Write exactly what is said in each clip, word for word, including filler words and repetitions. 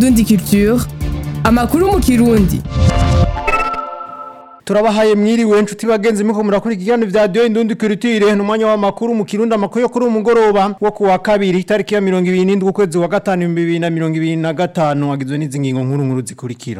Indundi Culture, amakuru mu Kirundi. Turabahaye mwiriwe nshuti bagenzi muko murakuri ikiganiro vya Radio Indundi Culture n'umwanya wa makuru mu Kirundi, amakuru yo kuri umugoroba wo kuwa kabiri tariki ya mirongo ibiri n'indwi ukwezi wa gatanu ibihumbi bibiri na mirongo ibiri na gatanu agizwe n'izi ngingo nkuru nkuru zikurikira.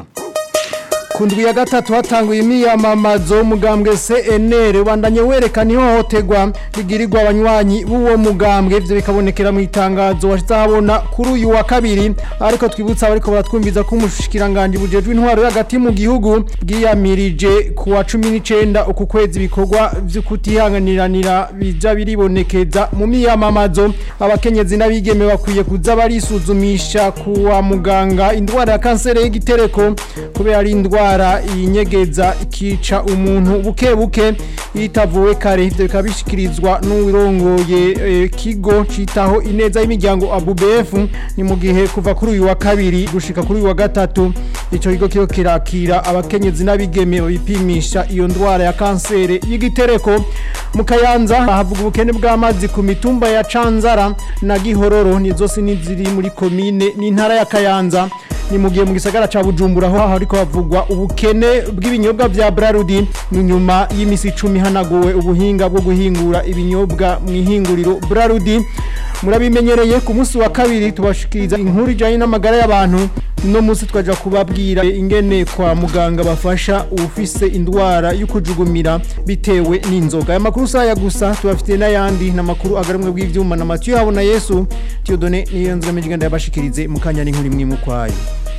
Kundwi ya gatatu hatanguye imiyamamazo mugambwe C N L bandanye werekana ihohoterwa rigirirwa abanywanyi b'uwo mugambwe, ivyo bikabonekera mu itangazo washabona kuri uyu wa kabiri. Ariko twibutsa bariko baratwumviza ko umushikiranganje bujejwe intwaro y'agati mu gihugu bwiyamirije ku wa cumi n'icenda uku kwezi bikorwa vyo kutihanganiranira bija biribonekeza mu miyamamazo. Abakenyezi n'abigeme bakwiye kuza barisuzumisha kuwa muganga indwara ya kanseri y'igitereko kubera ari indwara inyegeza ikica umuntu buke buke itavuwe kare. Ivyo bikabishikirizwa n'uwirongoye e, kigo citaho ineza y'imiryango A B U B F ni mu gihe kuva kuri uyu wa kabiri gushika kuri uyu wa gatatu ico kigo kiyo kirakira abakenyezi n'abigeme bipimisha iyo ndwara ya kanseri y'igitereko. Mu Kayanza havuga ubukene bw'amazi ku mitumba ya Canzara na Gihororo, nizo siniziri muri komine n'intara ya Kayanza. Ni mugiye mu gisagara ca Bujumbura aho hariko havugwa ubukene bw'ibinyobwa vya Brarudi nyuma y'imisi icumi hanaguwe ubuhinga bwo guhingura ibinyobwa mu ihinguriro Brarudi. Murabimenyereye ku munsi wa kabiri tubashikiriza inkuru ijanye n'amagara y'abantu. No munsi twaja kubabwira ingene kwa muganga bafasha ufise indwara y'ukujugumira bitewe n'inzoga. Aya makuru saya gusa tubafite n'ayandi na makuru agarumwe bw'ivyuma na Mathieu Habona Yesu Tiyodone niyo nzira mejiganda yabashikirize mukanya n'inkuru imwe mu kwayo.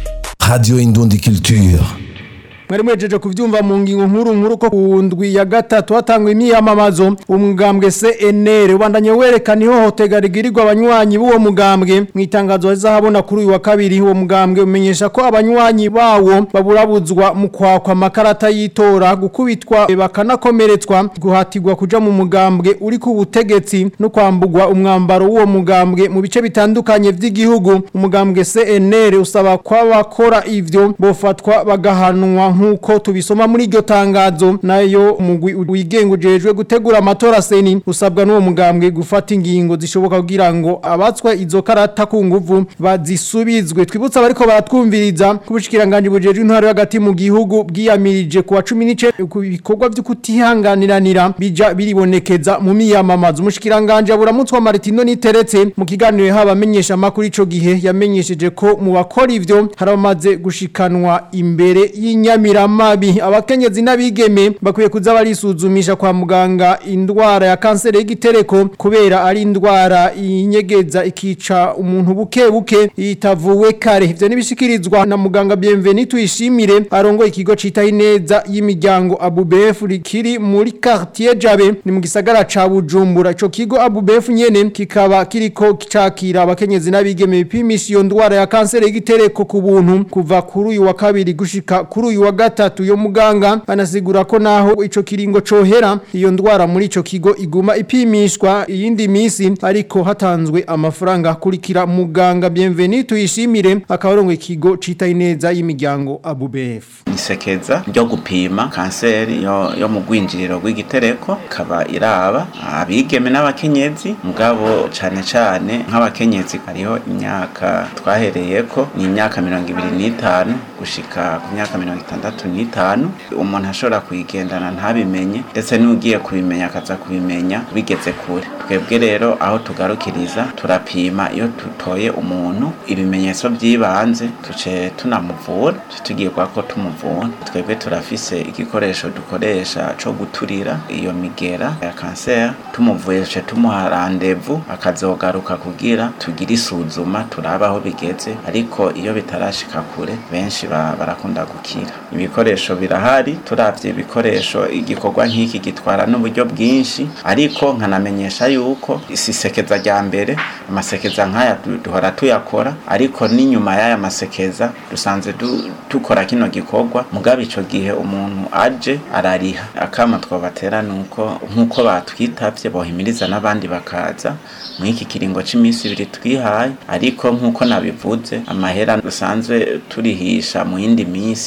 Radio Indundi Culture. Mwari mwejeje kuvyumva mu ngingo nkuru nkuru ko kundwi ya gatatu hatangwa imiyamamazo umugambwe C N L ubandanye werekana ihohoterwa rigirirwa abanywanyi b'uwo mugambwe. Mu itangazo rizahabona kuri uyu wa kabiri uwo mugambwe umenyesha ko abanywanyi bawo baburabuzwa mu kwakwa makarata yitora, gukubitwa bakanakomeretswa, guhatirwa kuja mu mugambwe uri ku butegetsi no kwambugwa umwambaro w'uwo mugambwe mu bice bitandukanye vy'igihugu. Umugambwe C N L usaba kwa bakora ivyo bofatwa bagahanwa nkuko tubisoma muri iryo tangazo. Nayo umugwi wigenga ujejwe gutegura amatora seni usabwa n'uwo mugambwe gufata ingingo zishoboka kugira ngo abatswa izo karata ku nguvu bazisubizwe. Twibutsa bariko baratwumviriza kubushikiranganje bujejwe intwaro y'agati mu gihugu bwiyamirije ku wa cumi n'icenda ku bikorwa vyo kutihanganiranira bija biribonekeza mu miyamamazo. Umushikiranganje aburamutswa Martino Niteretse mu kiganiro haba amenyesha amakuru ico gihe yamenyesheje ko mu bakora ivyo haramaze gushikanwa imbere y'inyami Miramabi. Abakenyezi n'abigeme bakwiye kuza barisuzumisha kwa muganga indwara ya kanseri y'igitereko kubera ari indwara inyegeza ikica umuntu buke buke itavuwe kare. Ivyo nibishikirizwa na muganga Bienvenue Tuyishimire arongoye ikigo citaho ineza y'imiryango A B U B F rikiri muri quartier Jabe ni mu gisagara ca Bujumbura. Ico kigo A B U B F nyene kikaba kiriko cakira abakenyezi n'abigeme bipimisha iyo ndwara ya kanseri y'igitereko ku buntu kuva kuri uyu wa kabiri gushika kuri uyu wa gatatu. Yo muganga anasigura ko naho ico kiringo cohera iyo ndwara muri ico kigo iguma ipimishwa iyindi misi, ariko hatanzwe amafaranga kurikira muganga Bienvenue Tuyishimire akabarongo ikigo cita ineza y'imiryango A B U B F. Nisekeza ryo gupima kanseri yo, yo mu gwinjiriro rw'igitereko kaba iraba abigeme n'abakenyezi, mugabo cane cane nk'abakenyezi hariho imyaka twahereyeko ni imyaka mirongo ibiri n'itanu gushika ku myaka mirongo itandatu n'itanu. Umuntu ashobora kuyigendana ntabimenye, ndetse n'ugiye kubimenya akaza kubimenya bigeze kure. Twebwe rero aho tugarukiriza turapima iyo tutoye umuntu ibimenyetso by'ibanze tuce tunamuvura, tugiye kwa ko tumuvura. Twebwe turafise igikoresho dukoresha co guturira iyo migera ya kanseri, tumuvuye tuce tumuha rendez-vous akazogaruka kugira tugira isuzuma turabaho bigeze, ariko iyo bitarashika kure benshi barakunda gukira. Ibikoresho birahari, turavye ibikoresho igikorwa nk'iki gitwara n'uburyo bwinshi, ariko nkanamenyesha yuko isisekeza rya mbere amasekeza nk'aya duhora tuyakora, ariko n'inyuma y'aya masekeza dusanze dukora kino gikorwa. Mugabe ico gihe umuntu aje arariha. Akama twabatera nuko nkuko batwitavye bohimiriza n'abandi bakaza muri iki kiringo c'imisi ibiri twihaye, ariko nkuko nabivuze amahera dusanzwe turihisha mu yindi misi ntavuna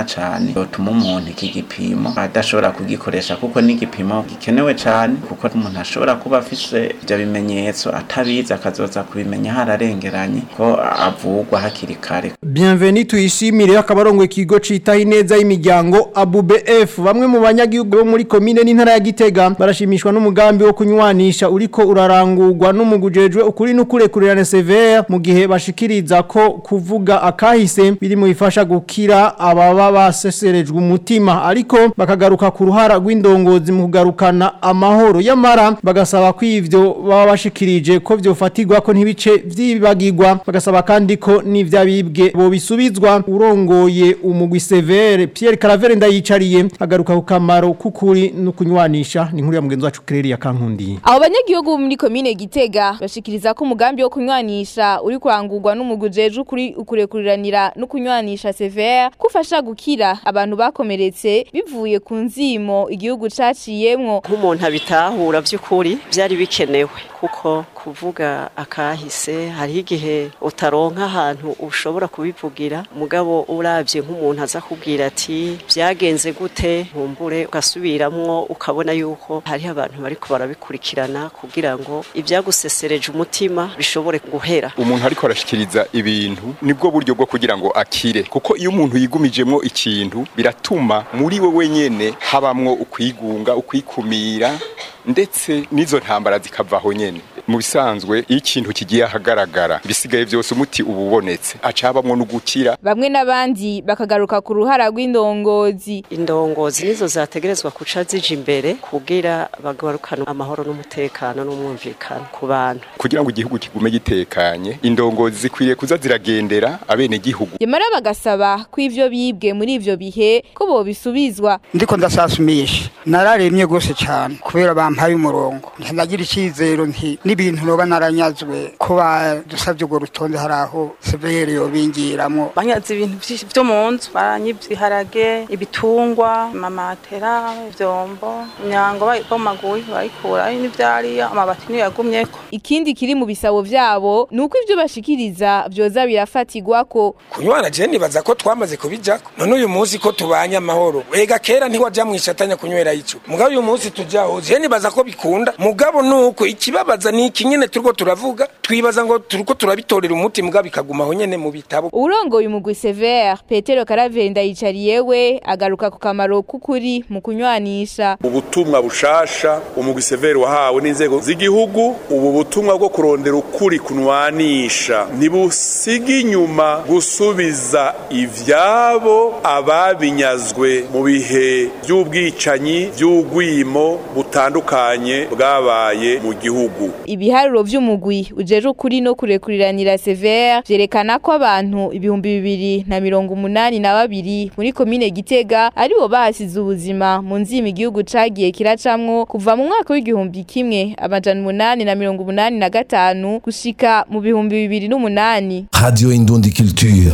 bigorana cane yotuma umuntu iki gipimo adashobora kugikoresha kuko ni igipimo gikenewe cane kuko umuntu ashobora kuba afise ivyo bimenyetso atabizi akazoza kubimenya hararengeranye ko avugwa hakiri kare. Bienvenue tuyishimire akabarongo ikigo citaho ineza y'imiryango A B U B F. Bamwe mu banyagihugu bo muri komine n'intara ya Gitega barashimishwa n'umugambi wo kunywanisha uriko urarangurwa n'umugujejwe ukuri n'ukurekurerane severe mu gihe bashikiriza ko kuvuga akahise biri mu bifasha gukira ababa baseserejwe umutima ariko bakagaruka ku ruhara rw'indongozi mu kugarukana amahoro y'amara bagasaba ko ivyo baba bashikirije ko vyofatirwa ko ntibice vyibagirwa bagasaba kandi ko n'ivyabibwe bo bisubizwa urongoye umugwi severe Pierre Caravere ndayicariye agaruka ku kamaro kukuri no kunywanisha ni nkuru ya mugenzi wacu Claire ya Kankundi. Abo banyagihugu muri komine Gitega bashikiriza ko umugambi wo kunywanisha uri kurangurwa n'umugujeje ukuri ukurekuriranira no kunywanisha severe kufasha gukira abantu bakomeretse bivuye ku nzimo igihugu caciyemwo. Nk'umuntu abitahura by'ukuri byari bikenewe kuko kuvuga akahise hari igihe utaronka ahantu ushobora kubivugira mugabo uravye nk'umuntu aza kubwira ati byagenze gute nkumbure ugasubiramwo ukabona yuko hari abantu bari barabikurikirana kugira ngo ibyagusesereje umutima bishobore guhera. Umuntu ariko arashikiriza ibintu nibwo buryo bwo kugira ngo akire kuko iyo umuntu yigumijemwo ikintu biratuma muri we wenyene habamwo ukwigunga ukwikumira ndetse nizo ntambara zikavaho nyene. Mu bisanzwe ikintu kigiye ahagaragara bisigaye byose umuti ububonetse acabamwo no gukira. Bamwe nabandi bakagaruka ku ruhara rw'indongozi. Indongozi nizo zategerezwa kuca zije imbere kugira bagarukana amahoro n'umutekano n'umwumvikano ku bantu kugira ngo igihugu kigume gitekanye. Indongozi zikwiriye kuza ziragendera abene gihugu. Yamara bagasaba ko ivyo bibwe muri ivyo bihe ko bo bisubizwa. Ndiko ndasasumisha nararemye gose cyane kubera bampaye umurongo ndagira ikizero nti n'ibintu roba naranyazwe ko badusabye go rutonde haraho severe yo bingiramo banyaze ibintu byo munzu baranyivyiharage ibitungwa mamatera ivyombo nyango bayipomaguye bayikura n'ivyari amabati niyo yagumyeko. Ikindi kiri mu bisabo vyabo nuko ivyo bashikiriza vyoza birafatigwako. Kunywana je nibaza ko twamaze kubijako none uyu munsi ko tubanya amahoro wega kera ntiwaja mwishatanya kunywera ico mugabo uyu munsi tujaho je nibaza ko bikunda mugabo nuko ikibabaza ni ikinyene turiko turavuga twibaza ngo turiko turabitorera umuti mugabo bikagumaho nyene mu bitabo. Urongoye umugwi severe Petero Caravere ndayicariyewe agaruka ku kamaro kukuri mu kunywanisha. Ubutumwa bushasha umugwi severe wahawe n'inzego z'igihugu ubu butumwa bwo kurondera ukuri kunwanisha nibusigi inyuma gusubiza ivyabo ababinyazwe mu bihe by'ubwicanyi by'ugwimo butandukanye bwabaye mu gihugu. Ibiharuro vy'umugwi ujeje ukuri no kurekuriranira severe vyerekana ko abantu ibihumbi bibiri na mirongo umunani na babiri muri komine Gitega aribo basize ubuzima mu nzima igihugu cagiye kiracamwo kuva mu mwaka w'igihumbi kimwe amajana umunani na mirongo umunani na gatanu gushika mu bihumbi bibiri n'umunani. Radio Indundi Culture.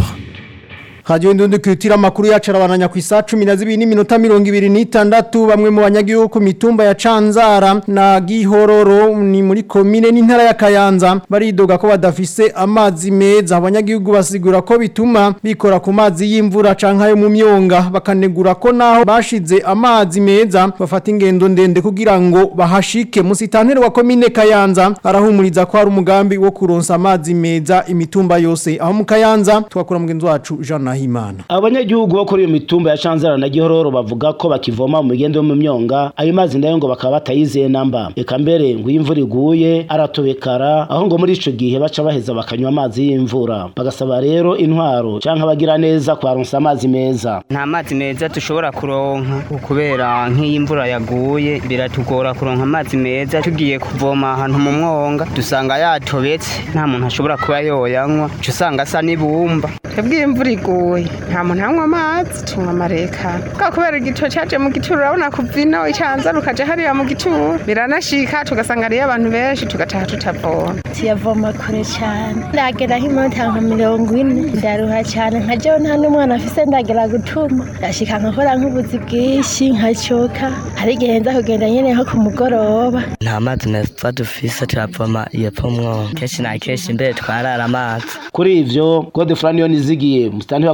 Radio Indundi Culture amakuru yacu arabananya ku isa cumi na zibiri n'iminota mirongo ibiri n'itandatu. Bamwe mu banyagihugu ku mitumba ya Canzara na Gihororo ni muri komine n'intara ya Kayanza baridoga ko badafise amazi meza. Abanyagihugu basigura ko bituma bikora ku mazi y'imvura canke ayo mu myonga bakanegura ko naho bashize amazi meza bafata ingendo ndende kugira ngo bahashike. Musitanteri wa komine Kayanza arahumuriza ko hari umugambi wo kuronsa amazi meza imitumba yose. Aho mu Kayanza twakura mugenzi wacu Jean Himana. Abanyagihugu bo kuri iyo mitumba ya Canzara na Gihororo bavuga ko bakivoma mu migendo yo mu myonga ayo mazi ndayo ngo bakaba batayizeye namba. Eka mbere ngo imvura iguye aratobekara aho ngo muri ico gihe baca baheza bakanywa amazi y'imvura. Bagasaba rero intwaro canke abagira neza kwaronsa amazi meza. Nta mazi meza tushobora kuronka kubera nk'imvura yaguye biratugora kuronka amazi meza tugiye kuvoma ahantu mu mwonga dusanga yatobetse nta muntu ashobora kuba yoyanywa cyo usanga asa n'ibumba. Twebwe imvura iguye nta muntu anywa amazi tunywa amareka bwa kubera igituro cyaje mu gituro urabona kuvino icanza rukaje hariya mu gituro biranashika tugasanga ari abantu benshi tugataha tutavoma tuyavoma kure cyane ndagera nk'iminota nka mirongo ine ndaruha cyane nkajeho nta n'umwana afise ndagera gutuma ndashika nkakora nk'ubuzi bwinshi nkacoka hari igihe nza kugenda nyene nko ku mugoroba nta mazi meza dufise turavoma yepfo mwo kenshi na kenshi mbere twarara amazi. Kuri ivyo Godefroid Nizigiye musitani wa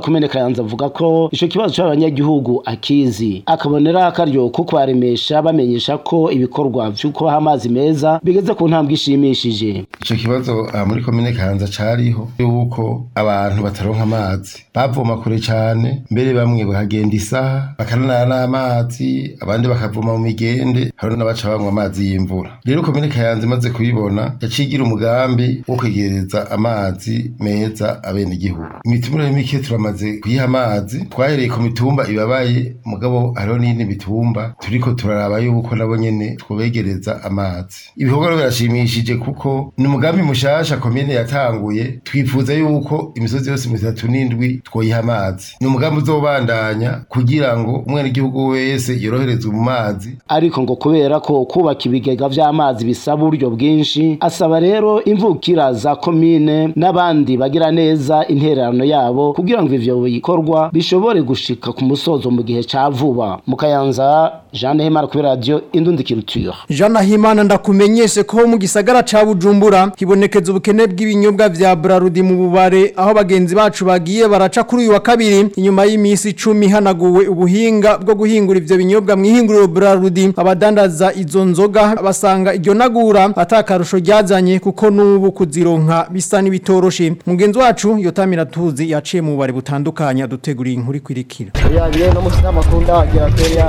komine Kayanza avuga ko ico kibazo c'abanyagihugu akizi akabonera akaryo ko kwaremesha bamenyesha ko ibikorwa vy'uko baha amazi meza bigeze ku ntambwe ishimishije. Ico kibazo uh, muri komine Kayanza cariho yuko abantu bataronka amazi bavoma kure cyane, mbere bamwe bakagenda isaha bakanana n'amazi, abandi bakavoma mu migende, hari n'abaca banywa amazi y'imvura. Rero komine Kayanza imaze kubibona yacigira umugambi wo kwegereza amazi meza abene igihugu. Imitumba mike turamaze kuyiha amazi, twahereye ku mitumba ibabaye, mugabo hariho n'indi mitumba turiko turaraba yuko nabo nyene twobegereza amazi. Ibikorwa birashimishije kuko ni umugambi mushasha komine yatanguye, twifuza yuko imisozi yose mitatu n'indwi twoyiha amazi. Ni umugambi uzobandanya kugira ngo umwene igihugu wese yoroherezwe mu mazi. Ariko ngo kubera ko kubaka ibigega vy'amazi bisaba uburyo bwinshi, asaba rero imvukira za komine n'abandi bagira neza intererano yabo kugira ngo ivyo bikorwa bishobore gushika ku musozo mu gihe ca vuba. Mu Kayanza, Jean Nahimana ku radio Indundi Culture. Jean Nahimana ndakumenyeshe ko mu gisagara ca Bujumbura hibonekeza ubukene bw'ibinyobwa vya Brarudi mu bubare, aho bagenzi bacu bagiye baraca kuri uyu wa kabiri inyuma y'imisi icumi hanaguwe ubuhinga bwo guhingura ivyo binyobwa mw'ihinguriro Brarudi. Abadandaza izo nzoga basanga iryo nagura atakarusho ryazanye kuko nubu kuzironka bisa nibitoroshe. Mugenzi wacu Yotamira Tuzi yaciye mu bubare butandukanye aduteguriye inkuru kwirikira. Ya biye no musina makunda agira ya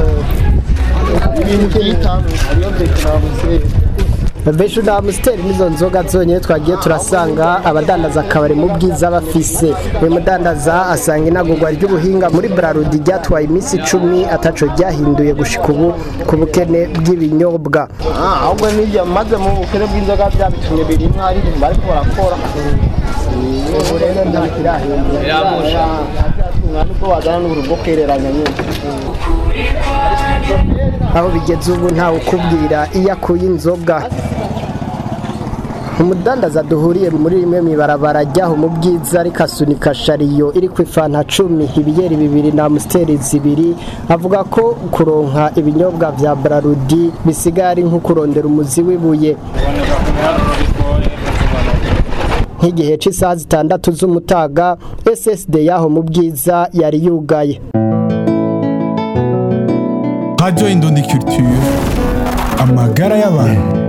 ibintu byitanu ariyo ndekanamuze Beshu da Amstel nizo nzoga zonyene twagiye turasanga abadandaza akabare mu bwiza bafise. Uyu mudandaza asanga inagurwa ry'ubuhinga muri Brarudi ryatwaye imisi icumi ataco ryahinduye gushika ubu ku bukene bw'ibinyobwa. Ah, ahubwo nijya maze mu bukene bw'inzoga byabitumye biri mwari bari barakora. Ubu rero ndabikirahindura. Yamusha. Ntabwo wazana n'urugo kereranya nyine. Aho bigeze ubu ntawe ukubwira iyo akuye inzoga. Umudandaza duhuriye muri rimwe mibarabara ryaho mu bwiza ariko asunika shariyo iri ku ifanta cumi, ibiyeri bibiri na Amstel zibiri, avuga ko kuronka ibinyobwa vya Brarudi bisigari nko kurondera umuzi w'ibuye. Nk'igihe c'isaha zitandatu z'umutaga S S D yaho mu bwiza yari yugaye. Radio Indundi Culture, amagara y'abantu.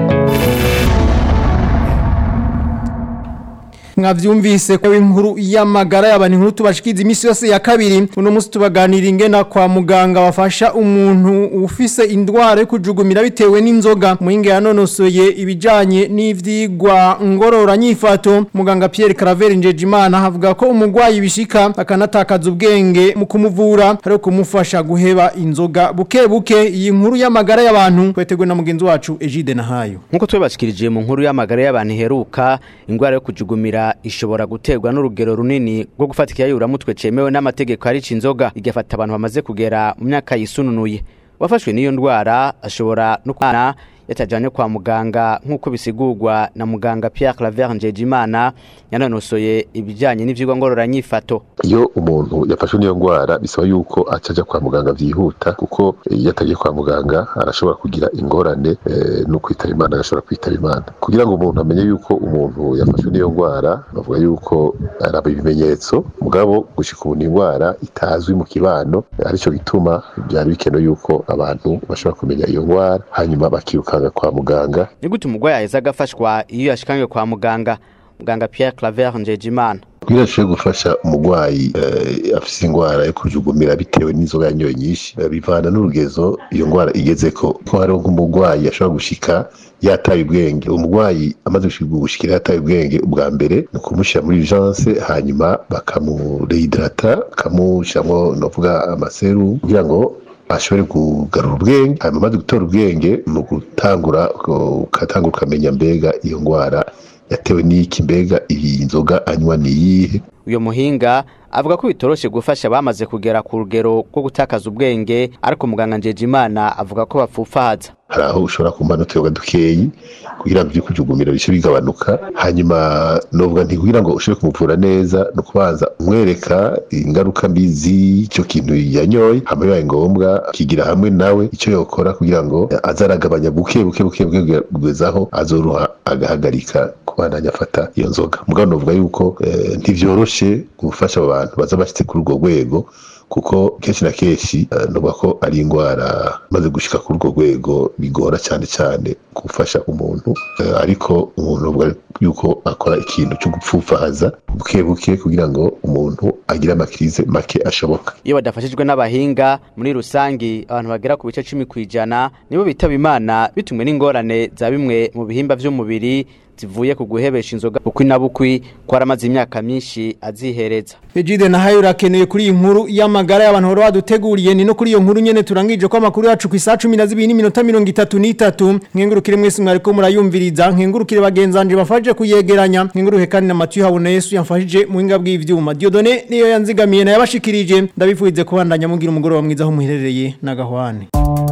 Mwavyumvise ko inkuru y'amagara y'abantu inkuru tubashikiza imisi yose ya kabiri. Uno musi tubaganira ingena kwa muganga bafasha umuntu ufise indwara yo kujugumira bitewe n'inzoga. Muhinga yanonosoye ibijanye n'ivyigwa ngorora nyifato, muganga Pierre Claver Njejimana avuga ko umugwayi bishika akanatakaza ubwenge mu kumuvura ari kumufasha guheba inzoga buke buke. Iyi nkuru y'amagara y'abantu kwetegwe na mugenzi wacu Egide Nahayo. Nkuko twebashikirije mu nkuru y'amagara y'abantu heruka, ingwara yo kujugumira ishobora guterwa n'urugero runini rwo gufatika yayuramutwe cemewe n'amategeko ari cinzoga igafata abantu bamaze kugera mu myaka yisununuye. Wafashwe n'iyo ndwara ashobora no kwana yatajanye kwa muganga nkuko bisigurwa na muganga Pierre Claver Njejimana yananosoye ibijanye n'ivyigwa ngorora nyifato. Iyo umuntu yafashwe n'iyo ndwara bisaba yuko acaja kwa muganga vyihuta kuko yatagiye kwa muganga arashobora kugira ingorane e, no kwitaba Imana, agashobora kwitaba Imana. Kugira ngo umuntu amenye yuko umuntu yafashwe n'iyo ndwara bavuga yuko araba ibimenyetso mugabo gushika ubu indwara itazwi mu kibano, arico gituma byari bikenewe yuko abantu bashobora kumenya iyo ndwara hanyuma bakiruka kwa muganga. Ni gute umugwayi aheza agafashwa iyo yashikanywe kwa muganga? Muganga Pierre Claver Njejimana kugira ashobore gufasha umugwayi uh, afise ingwara yo kujugumira bitewe n'inzoga yanyoye nyinshi, uh, bivana n'urugezo iyo ngwara igezeko. Ko hari nk'umugwayi ashobora gushika yataye ubwenge, umugwayi amaze gushikira yataye ubwenge ubwa mbere no kumushira muri urgence, hanyuma bakamurehydrata bakamushiramwo novuga amaseru kugira ngo ashobore kugarura ubwenge. Hanyuma amaze gutora ubwenge mu gutangura ukatangura ukamenya mbega iyo ngwara yatewe n'iki, mbega iyi nzoga anywa niyihe. Uyo muhinga avuga ko bitoroshe gufasha bamaze kugera ku rugero rwo gutakaza ubwenge, ariko muganga Njejimana avuga ko bapfufaza. Hari aho ushobora kumana utuyoga dukeyi kugira ngo kujugumira bishe bigabanuka, hanyuma novuga nti kugira ngo ushobore kumuvura neza no kubanza umwereka ingaruka mbi z'icyo kintu yanyoye, hama bibaye ngombwa kigira hamwe nawe icyo yokora kugira ngo azaragabanya buke buke buke kugezaho azoruha agahagarika kubandanya afata iyo nzoga. Mugabo novuga yuko eh, ntivyoroshe byoroshe gufasha abantu baza bashitse kuri urwo rwego kuko kenshi na kenshi nuba ko ari indwara maze gushika kuri urwo rwego bigora cyane cyane gufasha umuntu ariko umuntu ubwo yuko akora ikintu cyo gupfufaza buke buke kugira ngo umuntu agire amakirize make ashoboka. Iyo badafashijwe n'abahinga muri rusangi abantu bagera ku bice cumi kwijana nibo bitaba Imana bitumwe n'ingorane za bimwe mu bihimba vy'umubiri zivuye ku guhebesha inzoga bukwi na bukwi ko aramaze imyaka myinshi azihereza. Ejide na hayo rakeneye kuri inkuru y'amagara y'abantu horo baduteguriye ni no kuri iyo nkuru nyene turangije ko amakuru yacu ku isa cumi na zibiri n'iminota mirongo itatu n'itatu nkengurukire mwese mwariko murayumviriza nkengurukire bagenzanje bafaje kuyegeranya nkenguruke kandi na Mathieu Habona Yesu yamfashije mu hinga bw'ivyuma Dieudonné niyo yanzigamiye na yabashikirije ndabifuize kubandanya mugira umugoroba mwiza aho muherereye na Gahwane.